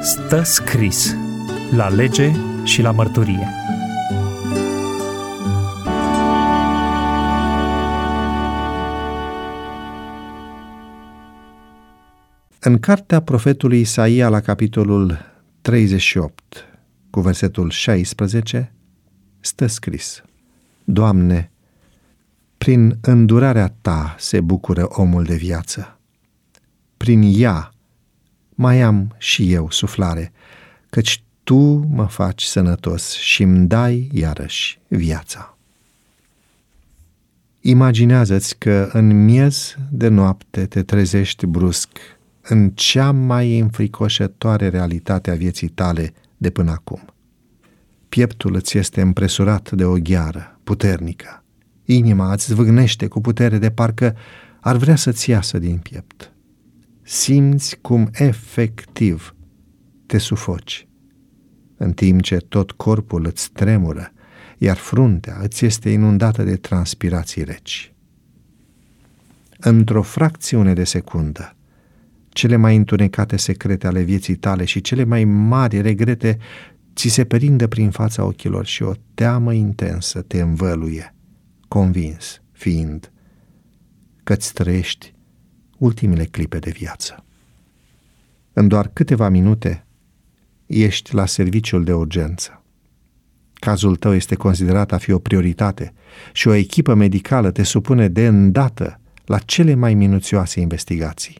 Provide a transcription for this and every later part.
Stă scris la lege și la mărturie. În cartea profetului Isaia, la capitolul 38, cu versetul 16, stă scris: Doamne, prin îndurarea Ta se bucură omul de viață. Prin ea mai am și eu suflare, căci Tu mă faci sănătos și îmi dai iarăși viața. Imaginează-ți că în miez de noapte te trezești brusc în cea mai înfricoșătoare realitate a vieții tale de până acum. Pieptul îți este împresurat de o gheară puternică. Inima îți zvâgnește cu putere de parcă ar vrea să-ți iasă din piept. Simți cum efectiv te sufoci, în timp ce tot corpul îți tremură, iar fruntea îți este inundată de transpirații reci. Într-o fracțiune de secundă, cele mai întunecate secrete ale vieții tale și cele mai mari regrete ți se perindă prin fața ochilor și o teamă intensă te învăluie, convins fiind că-ți trăiești ultimele clipe de viață. În doar câteva minute ești la serviciul de urgență. Cazul tău este considerat a fi o prioritate și o echipă medicală te supune de îndată la cele mai minuțioase investigații.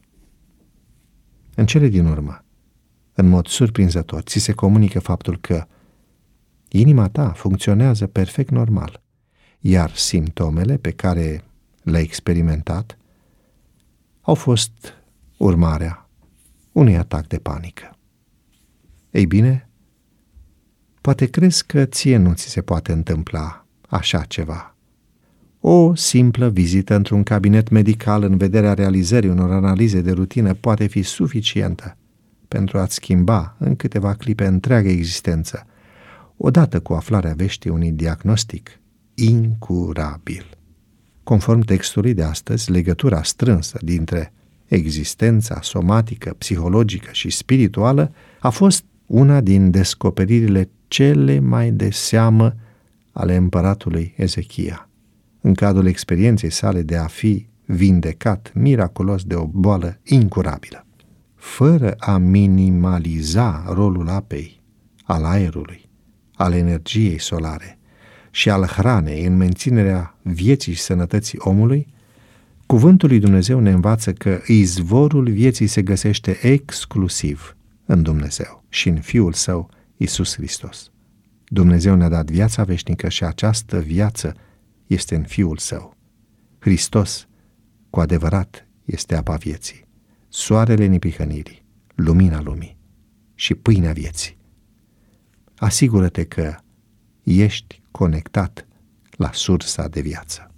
În cele din urmă, în mod surprinzător, ți se comunică faptul că inima ta funcționează perfect normal, iar simptomele pe care le-ai experimentat au fost urmarea unui atac de panică. Ei bine, poate crezi că ție nu ți se poate întâmpla așa ceva. O simplă vizită într-un cabinet medical în vederea realizării unor analize de rutină poate fi suficientă pentru a-ți schimba în câteva clipe întreaga existență, odată cu aflarea veștii unui diagnostic incurabil. Conform textului de astăzi, legătura strânsă dintre existența somatică, psihologică și spirituală a fost una din descoperirile cele mai de seamă ale împăratului Ezechia, în cadrul experienței sale de a fi vindecat miraculos de o boală incurabilă. Fără a minimaliza rolul apei, al aerului, al energiei solare și al hranei în menținerea vieții și sănătății omului, cuvântul lui Dumnezeu ne învață că izvorul vieții se găsește exclusiv în Dumnezeu și în Fiul Său, Iisus Hristos. Dumnezeu ne-a dat viața veșnică și această viață este în Fiul Său. Hristos, cu adevărat, este apa vieții, soarele neprihănirii, lumina lumii și pâinea vieții. Asigură-te că ești conectat la sursa de viață.